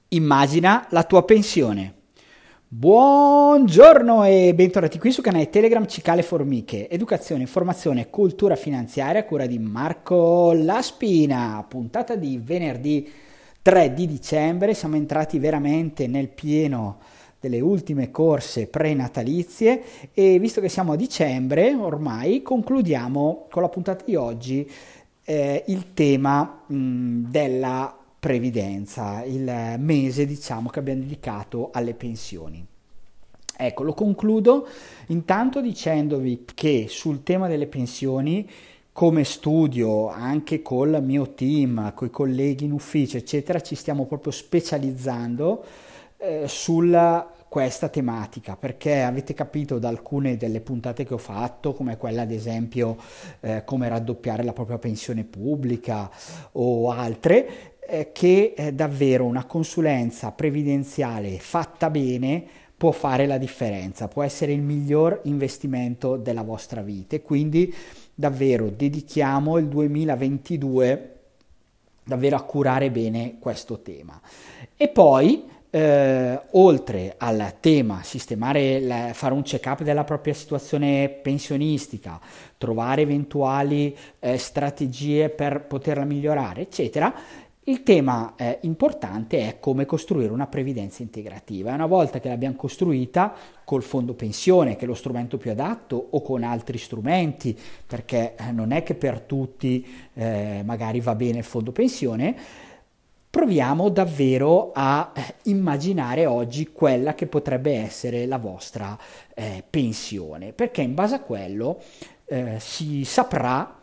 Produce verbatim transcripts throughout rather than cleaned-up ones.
Immagina la tua pensione. Buongiorno e bentornati qui sul canale Telegram Cicale Formiche, educazione, informazione e cultura finanziaria a cura di Marco Laspina, puntata di venerdì tre di dicembre. Siamo entrati veramente nel pieno delle ultime corse prenatalizie e visto che siamo a dicembre ormai concludiamo con la puntata di oggi eh, il tema mh, della previdenza, il mese diciamo che abbiamo dedicato alle pensioni. Ecco, lo concludo intanto dicendovi che sul tema delle pensioni, come studio anche col mio team, con i colleghi in ufficio eccetera, ci stiamo proprio specializzando eh, sulla questa tematica, perché avete capito da alcune delle puntate che ho fatto, come quella ad esempio eh, come raddoppiare la propria pensione pubblica o altre, eh, che eh, davvero una consulenza previdenziale fatta bene può fare la differenza, può essere il miglior investimento della vostra vita e quindi davvero dedichiamo il duemilaventidue davvero a curare bene questo tema. E poi Eh, oltre al tema sistemare, la, fare un check-up della propria situazione pensionistica, trovare eventuali eh, strategie per poterla migliorare, eccetera, il tema eh, importante è come costruire una previdenza integrativa. E una volta che l'abbiamo costruita col fondo pensione, che è lo strumento più adatto, o con altri strumenti, perché eh, non è che per tutti eh, magari va bene il fondo pensione, proviamo davvero a immaginare oggi quella che potrebbe essere la vostra eh, pensione, perché in base a quello eh, si saprà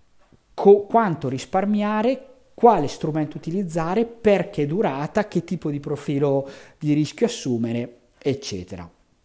co- quanto risparmiare, quale strumento utilizzare, per che durata, che tipo di profilo di rischio assumere, eccetera.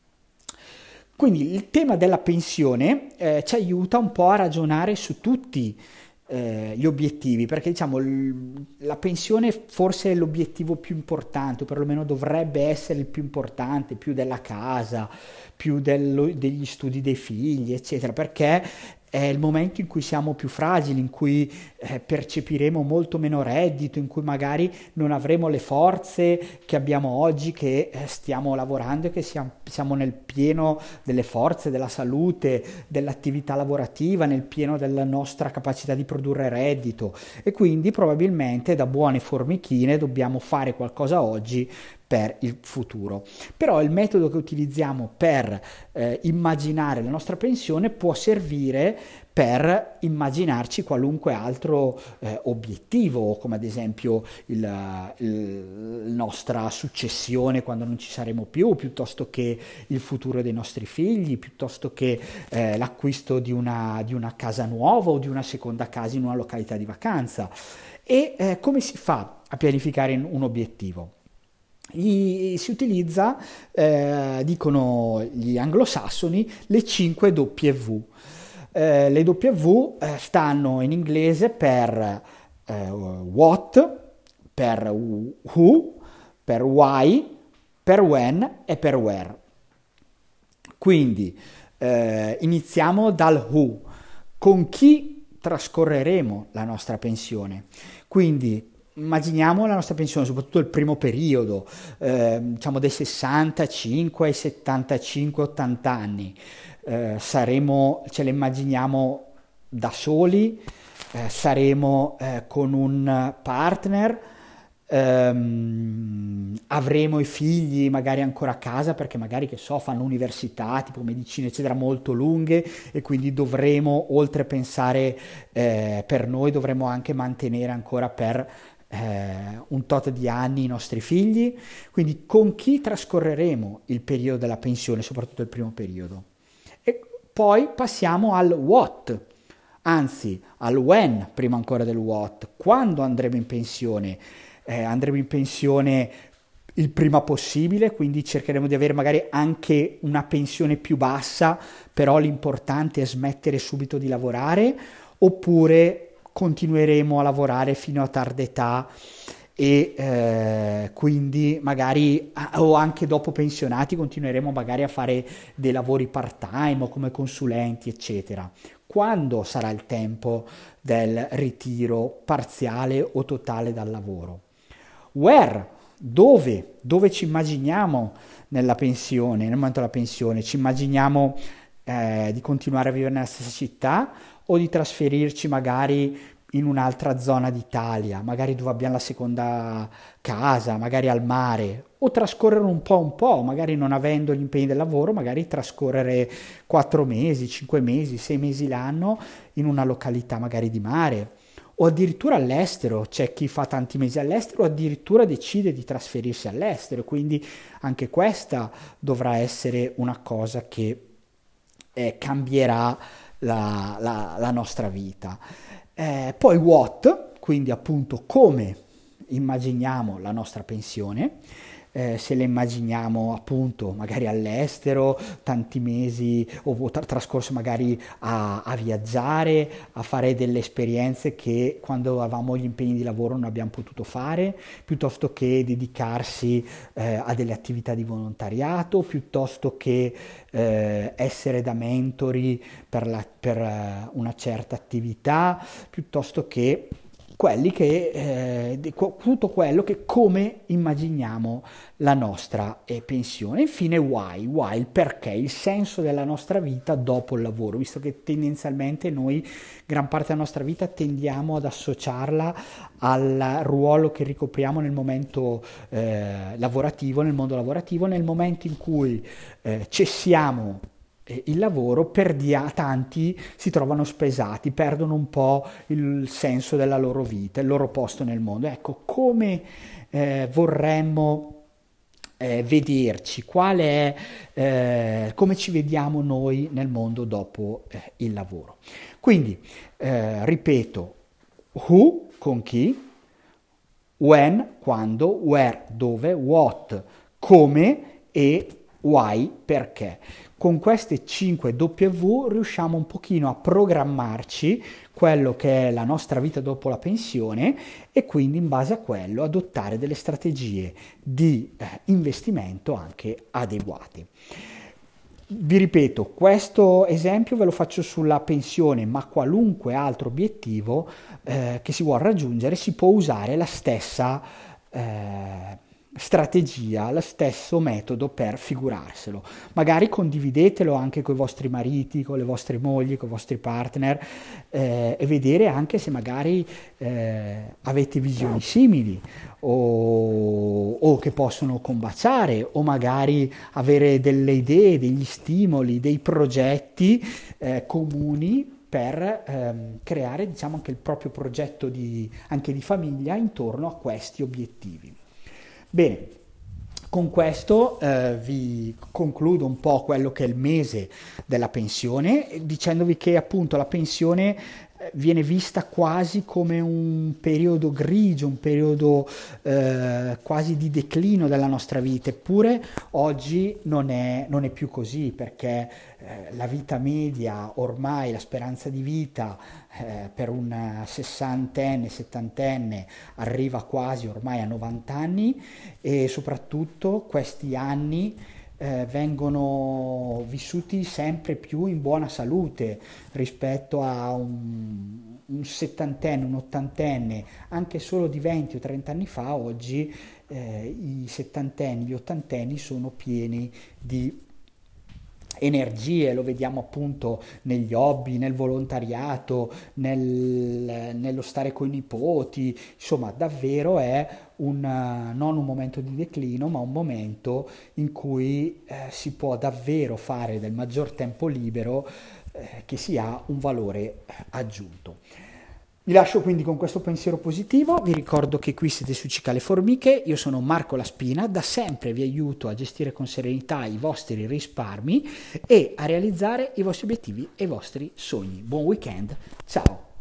Quindi il tema della pensione eh, ci aiuta un po' a ragionare su tutti Eh, gli obiettivi, perché diciamo l- la pensione forse è l'obiettivo più importante, o perlomeno dovrebbe essere il più importante, più della casa, più dello- degli studi dei figli, eccetera, perché è il momento in cui siamo più fragili, in cui eh, percepiremo molto meno reddito, in cui magari non avremo le forze che abbiamo oggi, che eh, stiamo lavorando e che siamo, siamo nel pieno delle forze, della salute, dell'attività lavorativa, nel pieno della nostra capacità di produrre reddito, e quindi probabilmente da buone formichine dobbiamo fare qualcosa oggi per il futuro. Però il metodo che utilizziamo per eh, immaginare la nostra pensione può servire per immaginarci qualunque altro eh, obiettivo, come ad esempio il, il, la nostra successione quando non ci saremo più, piuttosto che il futuro dei nostri figli, piuttosto che eh, l'acquisto di una, di una casa nuova o di una seconda casa in una località di vacanza. E eh, come si fa a pianificare un obiettivo? Gli, si utilizza, eh, dicono gli anglosassoni, le cinque W. Eh, le W eh, stanno in inglese per eh, what, per who, per why, per when e per where. Quindi eh, iniziamo dal who. Con chi trascorreremo la nostra pensione? Quindi immaginiamo la nostra pensione, soprattutto il primo periodo, eh, diciamo dai sessantacinque ai settantacinque ottanta anni, eh, saremo, ce le immaginiamo da soli, eh, saremo eh, con un partner, ehm, avremo i figli magari ancora a casa perché magari, che so, fanno università tipo medicina eccetera molto lunghe, e quindi dovremo, oltre a pensare eh, per noi, dovremo anche mantenere ancora per Eh, un tot di anni i nostri figli. Quindi con chi trascorreremo il periodo della pensione, soprattutto il primo periodo. E poi passiamo al what, anzi al when, prima ancora del what. Quando andremo in pensione? Eh, andremo in pensione il prima possibile, quindi cercheremo di avere magari anche una pensione più bassa, però l'importante è smettere subito di lavorare, oppure continueremo a lavorare fino a tarda età e eh, quindi magari, o anche dopo pensionati, continueremo magari a fare dei lavori part time o come consulenti eccetera. Quando sarà il tempo del ritiro parziale o totale dal lavoro? Where? dove, dove ci immaginiamo nella pensione, nel momento della pensione? Ci immaginiamo eh, di continuare a vivere nella stessa città o di trasferirci magari in un'altra zona d'Italia, magari dove abbiamo la seconda casa, magari al mare, o trascorrere un po' un po', magari non avendo gli impegni del lavoro, magari trascorrere quattro mesi, cinque mesi, sei mesi l'anno in una località magari di mare, o addirittura all'estero. C'è chi fa tanti mesi all'estero o addirittura decide di trasferirsi all'estero, quindi anche questa dovrà essere una cosa che eh, cambierà la, la, la nostra vita. Eh, poi what, quindi appunto come immaginiamo la nostra pensione, eh, se la immaginiamo appunto magari all'estero, tanti mesi o tra- trascorso magari a, a viaggiare, a fare delle esperienze che quando avevamo gli impegni di lavoro non abbiamo potuto fare, piuttosto che dedicarsi eh, a delle attività di volontariato, piuttosto che eh, essere da mentori per, la, per eh, una certa attività, piuttosto che quelli che eh, di, tutto quello che come immaginiamo la nostra eh, pensione. Infine why, why, il perché, il senso della nostra vita dopo il lavoro, visto che tendenzialmente noi gran parte della nostra vita tendiamo ad associarla al ruolo che ricopriamo nel momento eh, lavorativo, nel mondo lavorativo, nel momento in cui eh, cessiamo il lavoro, per dia, tanti si trovano spesati, perdono un po' il senso della loro vita, il loro posto nel mondo. Ecco, come eh, vorremmo eh, vederci, qual è, eh, come ci vediamo noi nel mondo dopo eh, il lavoro. Quindi, eh, ripeto, who, con chi, when, quando, where, dove, what, come e why, perché. Con queste cinque W riusciamo un pochino a programmarci quello che è la nostra vita dopo la pensione e quindi in base a quello adottare delle strategie di eh, investimento anche adeguate. Vi ripeto, questo esempio ve lo faccio sulla pensione, ma qualunque altro obiettivo eh, che si vuole raggiungere si può usare la stessa eh, strategia, lo stesso metodo per figurarselo. Magari condividetelo anche con i vostri mariti, con le vostre mogli, con i vostri partner eh, e vedere anche se magari eh, avete visioni simili o, o che possono combaciare, o magari avere delle idee, degli stimoli, dei progetti eh, comuni per ehm, creare, diciamo, anche il proprio progetto di, anche di famiglia intorno a questi obiettivi. Bene, con questo eh, vi concludo un po' quello che è il mese della pensione, dicendovi che appunto la pensione eh, viene vista quasi come un periodo grigio, un periodo eh, quasi di declino della nostra vita, eppure oggi non è, non è più così, perché eh, la vita media, ormai la speranza di vita eh, per un sessantenne, settantenne arriva quasi ormai a novanta anni, e soprattutto questi anni eh, vengono vissuti sempre più in buona salute rispetto a un, un settantenne, un ottantenne, anche solo di venti o trenta anni fa. Oggi eh, i settantenni, gli ottantenni sono pieni di energie, lo vediamo appunto negli hobby, nel volontariato, nel, nello stare con i nipoti, insomma davvero è un, non un momento di declino, ma un momento in cui eh, si può davvero fare del maggior tempo libero eh, che si ha un valore aggiunto. Vi lascio quindi con questo pensiero positivo, vi ricordo che qui siete su Cicale Formiche, io sono Marco La Spina, da sempre vi aiuto a gestire con serenità i vostri risparmi e a realizzare i vostri obiettivi e i vostri sogni. Buon weekend, ciao!